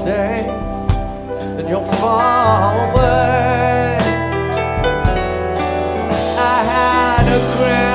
stay and you'll fall away. I had a great